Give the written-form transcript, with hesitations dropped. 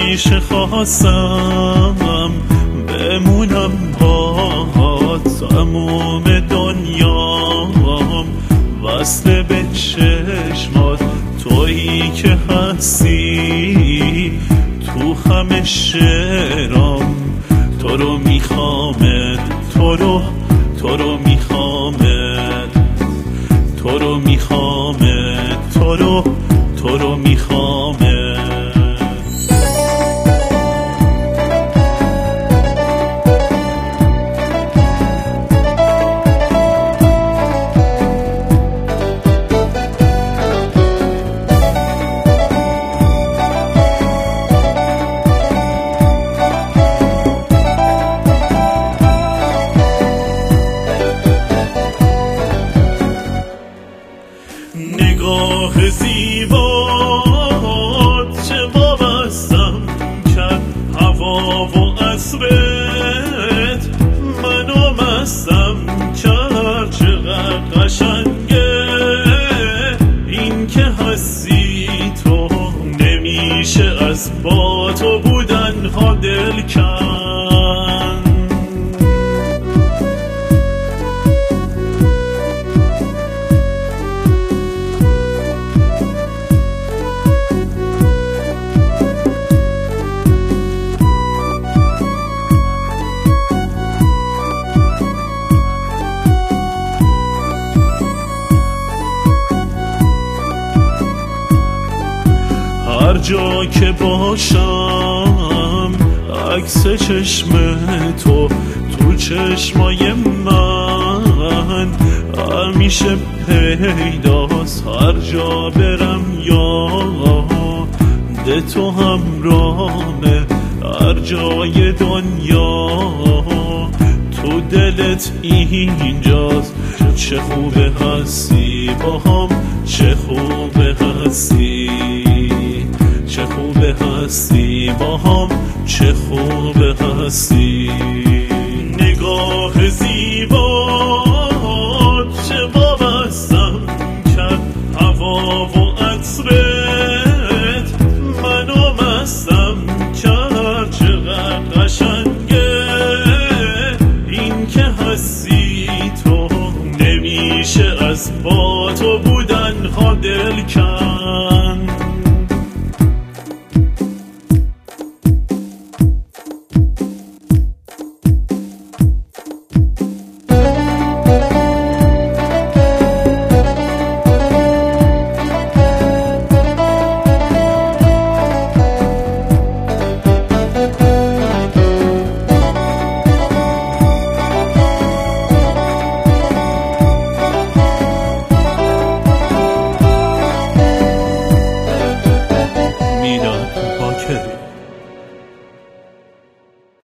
همیشه خواستم بمونم باهات تموم دنیام، وصل به چشمات تویی که هستی تو همه شعرام. تو رو میخوامت، تو رو میخوامت، تو رو میخوامت، تو رو میخوامت. نگاه زیبات چه وابستم کرد، هوا و عصرت منو مستم کرد. چقدر قشنگه این که هستی تو، نمیشه از با تو بودن ها دل کن. هر جا که باشم عکس چشم تو تو چشمای من همیشه پیداست. هر جا برم یاد تو همراهمه، هر جای دنیا تو دلت اینجاست. چه خوبه هستی با هم، چه خوبه هستی، چه خوبه هستی با هم، چه خوبه هستی.